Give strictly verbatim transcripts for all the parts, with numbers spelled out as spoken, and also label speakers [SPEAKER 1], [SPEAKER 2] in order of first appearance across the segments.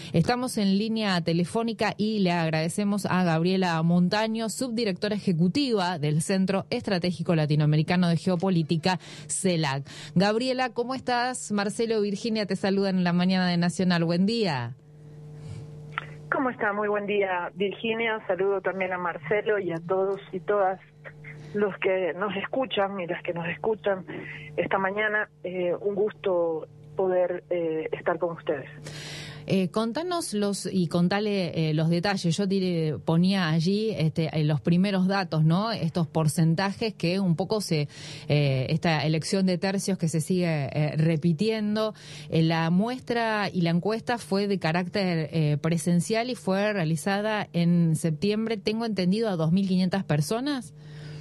[SPEAKER 1] Estamos en línea telefónica y le agradecemos a Gabriela Montaño, subdirectora ejecutiva del Centro Estratégico Latinoamericano de Geopolítica, CELAC. Gabriela, ¿cómo estás? Marcelo y Virginia te saludan en la mañana de Nacional. Buen día.
[SPEAKER 2] ¿Cómo está? Muy buen día, Virginia. Saludo también a Marcelo y a todos y todas los que nos escuchan y las que nos escuchan esta mañana. Eh, un gusto poder eh, estar con ustedes.
[SPEAKER 1] Eh, contanos los y contale eh, los detalles. Yo diré, ponía allí este, eh, los primeros datos, ¿no? Estos porcentajes que un poco se eh, esta elección de tercios que se sigue eh, repitiendo. Eh, la muestra y la encuesta fue de carácter eh, presencial y fue realizada en septiembre. Tengo entendido a dos mil quinientas personas.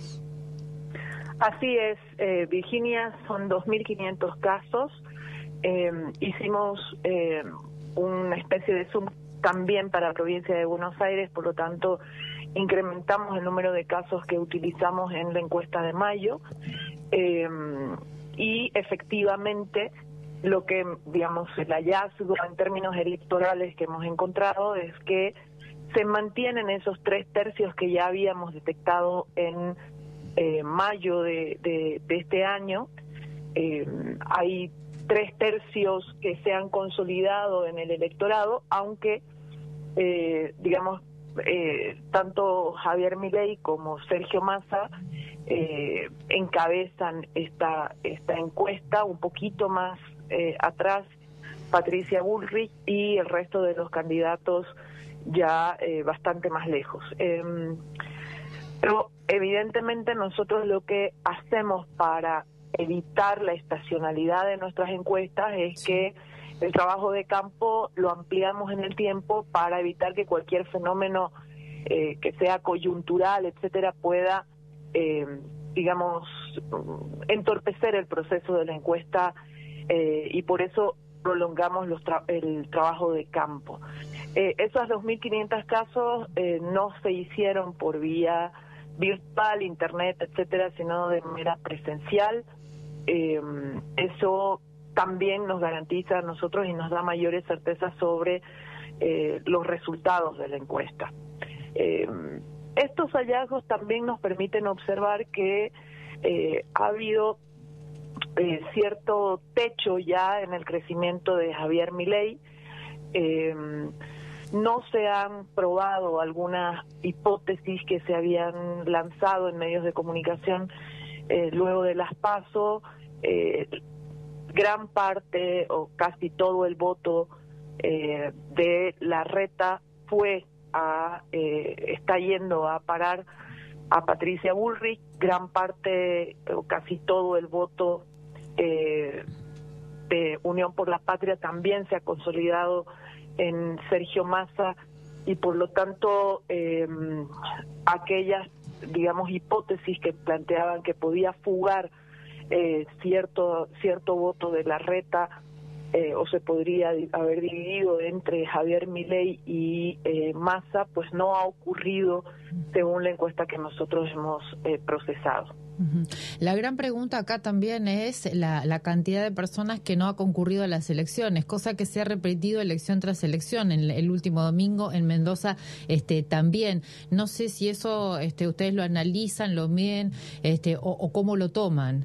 [SPEAKER 2] Así es, eh, Virginia, son dos mil quinientos casos. Eh, hicimos eh, una especie de Zoom también para la provincia de Buenos Aires, por lo tanto incrementamos el número de casos que utilizamos en la encuesta de mayo eh, y efectivamente lo que, digamos, el hallazgo en términos electorales que hemos encontrado es que se mantienen esos tres tercios que ya habíamos detectado en eh, mayo de, de, de este año. Eh, hay tres tercios que se han consolidado en el electorado, aunque, eh, digamos, eh, tanto Javier Milei como Sergio Massa eh, encabezan esta esta encuesta, un poquito más eh, atrás Patricia Bullrich y el resto de los candidatos ya eh, bastante más lejos. Eh, pero evidentemente nosotros lo que hacemos para evitar la estacionalidad de nuestras encuestas es que el trabajo de campo lo ampliamos en el tiempo para evitar que cualquier fenómeno eh, que sea coyuntural, etcétera, pueda, eh, digamos, entorpecer el proceso de la encuesta eh, y por eso prolongamos los tra- el trabajo de campo. Eh, esos dos mil quinientos casos eh, no se hicieron por vía virtual, internet, etcétera, sino de manera presencial. Eh, eso también nos garantiza a nosotros y nos da mayores certezas sobre eh, los resultados de la encuesta. Eh, estos hallazgos también nos permiten observar que eh, ha habido eh, cierto techo ya en el crecimiento de Javier Milei. Eh, no se han probado algunas hipótesis que se habían lanzado en medios de comunicación eh, luego de las PASO. Eh, gran parte o casi todo el voto eh, de Larreta fue a eh, está yendo a parar a Patricia Bullrich. Gran parte o casi todo el voto eh, de Unión por la Patria también se ha consolidado en Sergio Massa y por lo tanto eh, aquellas, digamos, hipótesis que planteaban que podía fugar eh, cierto cierto voto de Larreta eh, o se podría haber dividido entre Javier Milei y eh, Massa, pues no ha ocurrido según la encuesta que nosotros hemos eh, procesado.
[SPEAKER 1] La gran pregunta acá también es la, la cantidad de personas que no ha concurrido a las elecciones, cosa que se ha repetido elección tras elección. En el último domingo en Mendoza este, también. No sé si eso este, ustedes lo analizan, lo miden este, o, o cómo lo toman.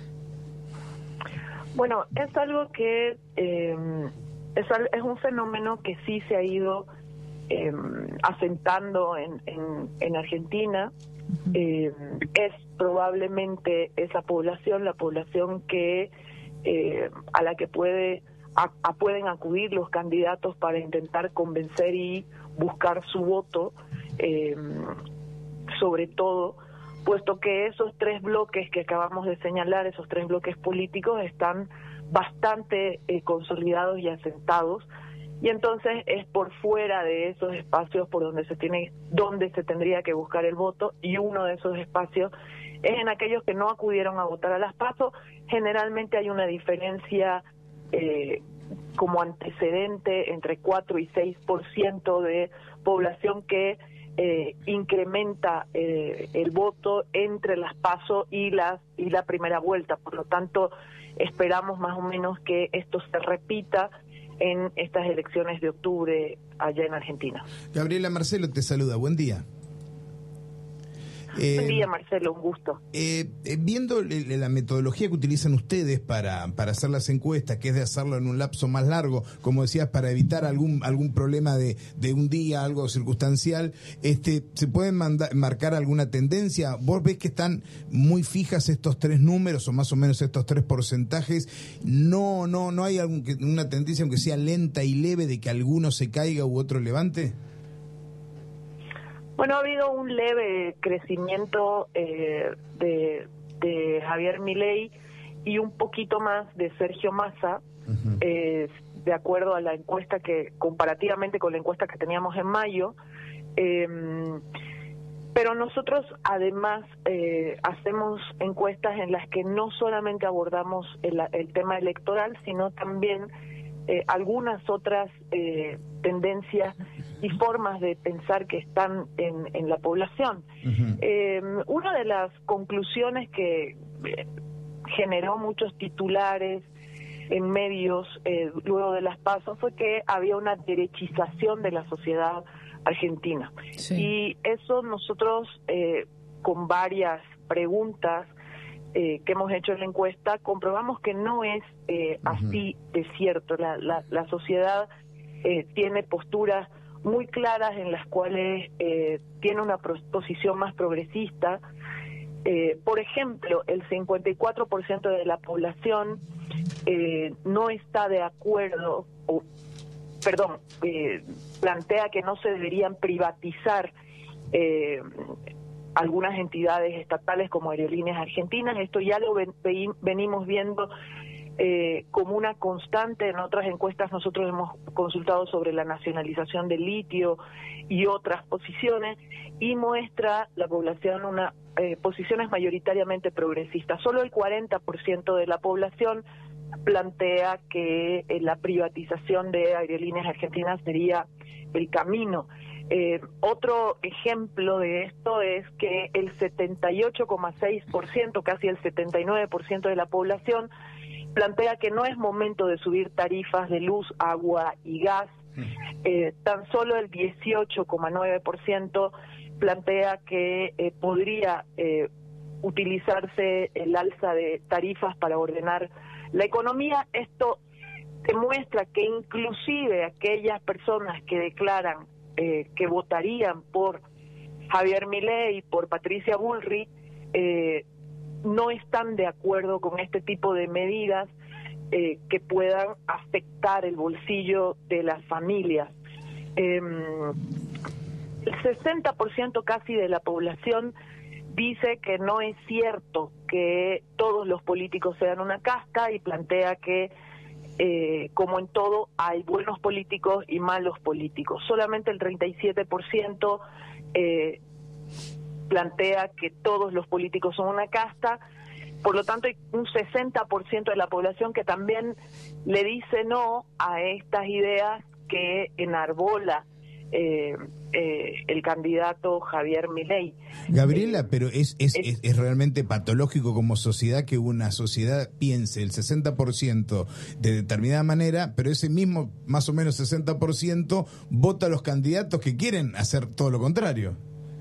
[SPEAKER 2] Bueno, es algo que eh, es, es un fenómeno que sí se ha ido eh, asentando en, en, en Argentina. Eh, es probablemente esa población, la población que eh, a la que puede a, a pueden acudir los candidatos para intentar convencer y buscar su voto, eh, sobre todo, puesto que esos tres bloques que acabamos de señalar, esos tres bloques políticos, están bastante eh, consolidados y asentados. Y entonces es por fuera de esos espacios por donde se tiene, donde se tendría que buscar el voto, y uno de esos espacios es en aquellos que no acudieron a votar a las PASO. Generalmente hay una diferencia eh, como antecedente entre cuatro y seis por ciento de población que eh, incrementa eh, el voto entre las PASO y las y la primera vuelta. Por lo tanto, esperamos más o menos que esto se repita en estas elecciones de octubre allá en Argentina.
[SPEAKER 3] Gabriela, Marcelo te saluda, buen día.
[SPEAKER 2] Eh, Buen día, Marcelo, un gusto.
[SPEAKER 3] Eh, eh, viendo le, la metodología que utilizan ustedes para, para hacer las encuestas, que es de hacerlo en un lapso más largo, como decías, para evitar algún algún problema de, de un día, algo circunstancial, este, ¿se pueden mandar, marcar alguna tendencia? ¿Vos ves que están muy fijas estos tres números o más o menos estos tres porcentajes? No, no, no hay algún, una tendencia, aunque sea lenta y leve, de que alguno se caiga u otro levante.
[SPEAKER 2] Bueno, ha habido un leve crecimiento eh, de, de Javier Milei y un poquito más de Sergio Massa, uh-huh. eh, de acuerdo a la encuesta que, comparativamente con la encuesta que teníamos en mayo. Eh, pero nosotros además eh, hacemos encuestas en las que no solamente abordamos el, el tema electoral, sino también eh, algunas otras eh, tendencias y formas de pensar que están en, en la población. Uh-huh. Eh, una de las conclusiones que eh, generó muchos titulares en medios eh, luego de las PASO fue que había una derechización de la sociedad argentina. Sí. Y eso nosotros, eh, con varias preguntas eh, que hemos hecho en la encuesta, comprobamos que no es eh, uh-huh. así de cierto. La, la, la sociedad eh, tiene posturas muy claras en las cuales eh, tiene una posición más progresista. Eh, por ejemplo, el cincuenta y cuatro por ciento de la población eh, no está de acuerdo, o, perdón, eh, plantea que no se deberían privatizar eh, algunas entidades estatales como Aerolíneas Argentinas. Esto ya lo ven, venimos viendo Eh, como una constante. En otras encuestas nosotros hemos consultado sobre la nacionalización del litio y otras posiciones, y muestra la población una eh, posiciones mayoritariamente progresistas. Solo el cuarenta por ciento de la población plantea que eh, la privatización de Aerolíneas Argentinas sería el camino. Eh, otro ejemplo de esto es que el setenta y ocho coma seis por ciento, casi el setenta y nueve por ciento de la población, plantea que no es momento de subir tarifas de luz, agua y gas. Eh, tan solo el dieciocho coma nueve por ciento plantea que eh, podría eh, utilizarse el alza de tarifas para ordenar la economía. Esto demuestra que inclusive aquellas personas que declaran eh, que votarían por Javier Milei, por Patricia Bullrich, eh, no están de acuerdo con este tipo de medidas eh, que puedan afectar el bolsillo de las familias. Eh, el sesenta por ciento casi de la población dice que no es cierto que todos los políticos sean una casta, y plantea que, eh, como en todo, hay buenos políticos y malos políticos. Solamente el treinta y siete por ciento eh, plantea que todos los políticos son una casta. Por lo tanto, hay un sesenta por ciento de la población que también le dice no a estas ideas que enarbola eh, eh, el candidato Javier Milei.
[SPEAKER 3] Gabriela, pero es, es, es, es realmente patológico como sociedad que una sociedad piense el sesenta por ciento de determinada manera, pero ese mismo más o menos sesenta por ciento vota a los candidatos que quieren hacer todo lo contrario.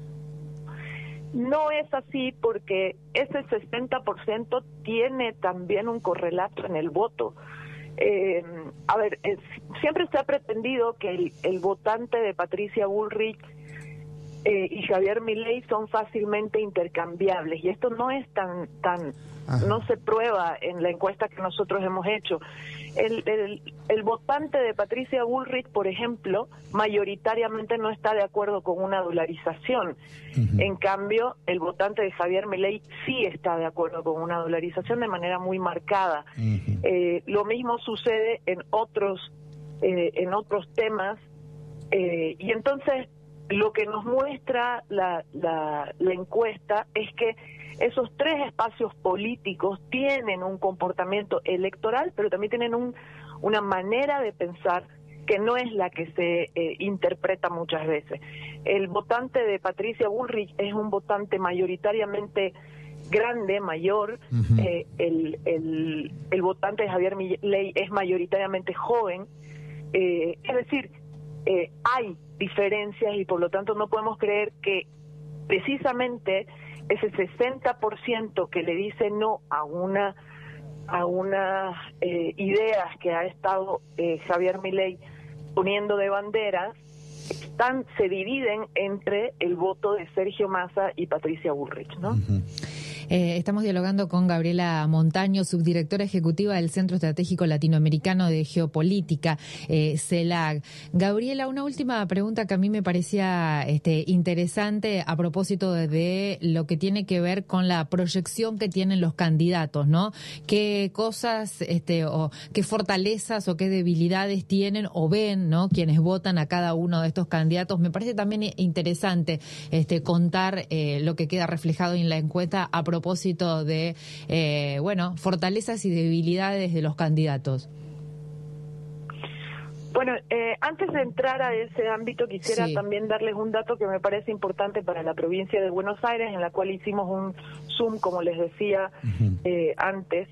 [SPEAKER 2] No es así, porque ese sesenta por ciento tiene también un correlato en el voto. Eh, a ver, es, siempre se ha pretendido que el, el votante de Patricia Bullrich eh, y Javier Milei son fácilmente intercambiables, y esto no es tan, tan, Ajá. no se prueba en la encuesta que nosotros hemos hecho. El, el, el votante de Patricia Bullrich, por ejemplo, mayoritariamente no está de acuerdo con una dolarización. Uh-huh. En cambio, el votante de Javier Milei sí está de acuerdo con una dolarización de manera muy marcada. Uh-huh. Eh, lo mismo sucede en otros, eh, en otros temas, eh, y entonces lo que nos muestra la, la, la encuesta es que esos tres espacios políticos tienen un comportamiento electoral, pero también tienen un, una manera de pensar que no es la que se eh, interpreta muchas veces. El votante de Patricia Bullrich es un votante mayoritariamente grande, mayor. Uh-huh. eh, el, el, el votante de Javier Milei es mayoritariamente joven. Eh, es decir, eh, hay diferencias y por lo tanto no podemos creer que precisamente ese sesenta por ciento que le dice no a una a unas eh, ideas que ha estado eh, Javier Milei poniendo de banderas, están, se dividen entre el voto de Sergio Massa y Patricia Bullrich, ¿no?
[SPEAKER 1] Uh-huh. Eh, estamos dialogando con Gabriela Montaño, subdirectora ejecutiva del Centro Estratégico Latinoamericano de Geopolítica, eh, CELAC. Gabriela, una última pregunta que a mí me parecía este, interesante a propósito de, de lo que tiene que ver con la proyección que tienen los candidatos, ¿no? ¿Qué cosas, este, o qué fortalezas o qué debilidades tienen o ven, ¿no? Quienes votan a cada uno de estos candidatos. Me parece también interesante este, contar eh, lo que queda reflejado en la encuesta a propósito propósito de, eh, bueno, fortalezas y debilidades de los candidatos.
[SPEAKER 2] Bueno, eh, antes de entrar a ese ámbito, quisiera
[SPEAKER 1] sí.
[SPEAKER 2] también darles un dato que me parece importante para la provincia de Buenos Aires, en la cual hicimos un Zoom, como les decía uh-huh. eh, antes,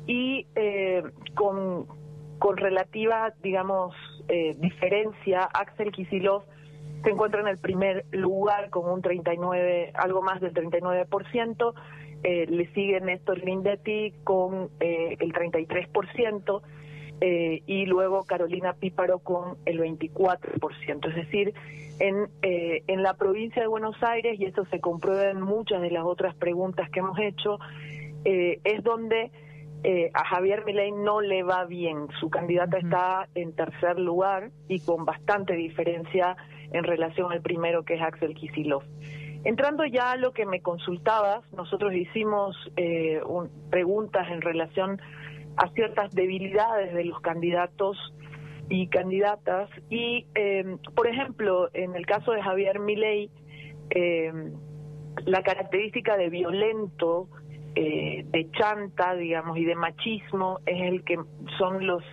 [SPEAKER 2] y eh, con, con relativa, digamos, eh, diferencia, Axel Kicillof se encuentra en el primer lugar con un treinta y nueve, algo más del treinta y nueve por ciento, eh, le sigue Néstor Grindetti con eh, el treinta y tres por ciento, eh, y luego Carolina Píparo con el veinticuatro por ciento. Es decir, en, eh, en la provincia de Buenos Aires, y esto se comprueba en muchas de las otras preguntas que hemos hecho, eh, es donde eh, a Javier Milei no le va bien. Su candidata uh-huh. está en tercer lugar y con bastante diferencia en relación al primero, que es Axel Kicillof. Entrando ya a lo que me consultabas, nosotros hicimos eh, un, preguntas en relación a ciertas debilidades de los candidatos y candidatas, y eh, por ejemplo, en el caso de Javier Milei, eh, la característica de violento, eh, de chanta, digamos, y de machismo es el que son los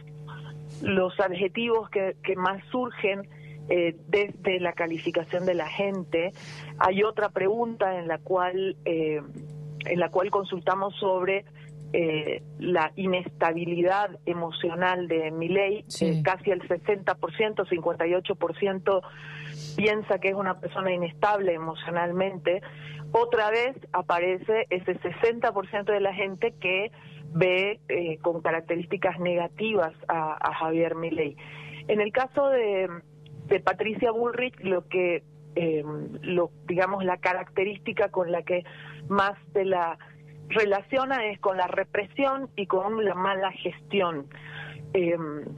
[SPEAKER 2] los adjetivos que, que más surgen Eh, desde la calificación de la gente. Hay otra pregunta en la cual eh, en la cual consultamos sobre eh, la inestabilidad emocional de Milei. Sí. Eh, casi el sesenta por ciento, cincuenta y ocho por ciento piensa que es una persona inestable emocionalmente. Otra vez aparece ese sesenta por ciento de la gente que ve eh, con características negativas a, a Javier Milei. En el caso de de Patricia Bullrich, lo que, eh, lo, digamos, la característica con la que más se la relaciona es con la represión y con la mala gestión. Eh,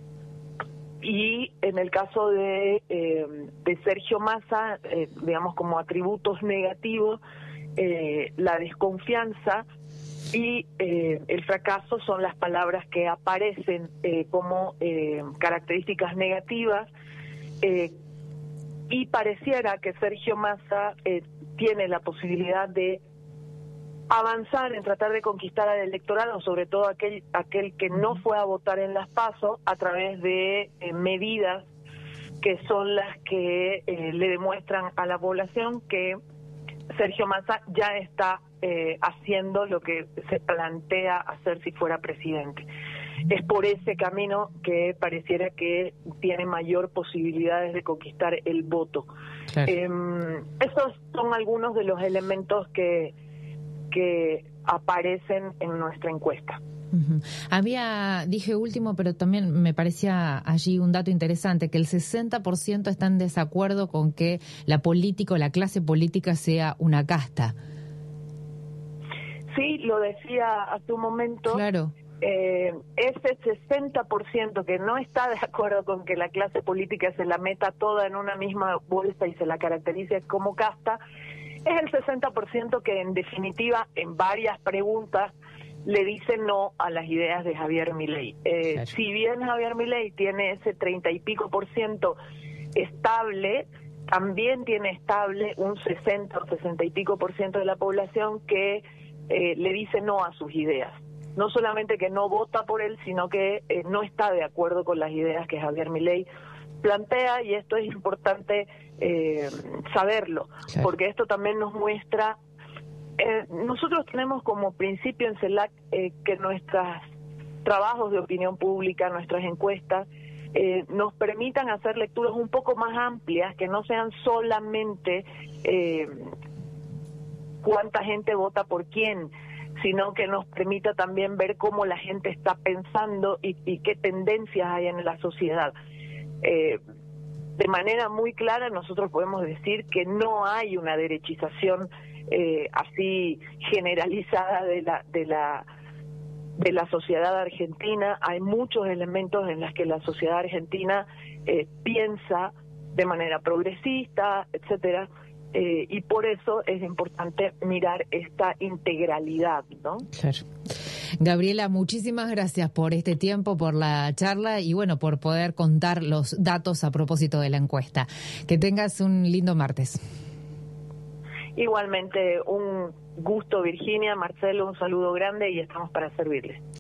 [SPEAKER 2] y en el caso de, eh, de Sergio Massa, eh, digamos, como atributos negativos, eh, la desconfianza y eh, el fracaso son las palabras que aparecen eh, como eh, características negativas. Eh, y pareciera que Sergio Massa eh, tiene la posibilidad de avanzar en tratar de conquistar al electorado, sobre todo aquel aquel que no fue a votar en las PASO, a través de eh, medidas que son las que eh, le demuestran a la población que Sergio Massa ya está eh, haciendo lo que se plantea hacer si fuera presidente. Es por ese camino que pareciera que tiene mayor posibilidades de conquistar el voto. Claro. Eh, esos son algunos de los elementos que, que aparecen en nuestra encuesta.
[SPEAKER 1] Uh-huh. Había, dije último, pero también me parecía allí un dato interesante, que el sesenta por ciento está en desacuerdo con que la política o la clase política sea una casta.
[SPEAKER 2] Sí, lo decía hace un momento.
[SPEAKER 1] Claro.
[SPEAKER 2] Eh, ese sesenta por ciento que no está de acuerdo con que la clase política se la meta toda en una misma bolsa y se la caracterice como casta, es el sesenta por ciento que en definitiva en varias preguntas le dice no a las ideas de Javier Milei. Eh, claro. Si bien Javier Milei tiene ese treinta y pico por ciento estable, también tiene estable un sesenta o sesenta y pico por ciento de la población que eh, le dice no a sus ideas. No solamente que no vota por él, sino que eh, no está de acuerdo con las ideas que Javier Milei plantea, y esto es importante eh, saberlo, claro. Porque esto también nos muestra, eh, nosotros tenemos como principio en CELAC eh, que nuestros trabajos de opinión pública, nuestras encuestas, eh, nos permitan hacer lecturas un poco más amplias, que no sean solamente eh, cuánta gente vota por quién, sino que nos permita también ver cómo la gente está pensando y, y qué tendencias hay en la sociedad. Eh, de manera muy clara nosotros podemos decir que no hay una derechización eh, así generalizada de la de la de la sociedad argentina. Hay muchos elementos en los que la sociedad argentina eh, piensa de manera progresista, etcétera. Eh, y por eso es importante mirar esta integralidad, ¿no?
[SPEAKER 1] Claro. Gabriela, muchísimas gracias por este tiempo, por la charla y bueno, por poder contar los datos a propósito de la encuesta. Que tengas un lindo martes.
[SPEAKER 2] Igualmente, un gusto, Virginia, Marcelo, un saludo grande y estamos para servirles.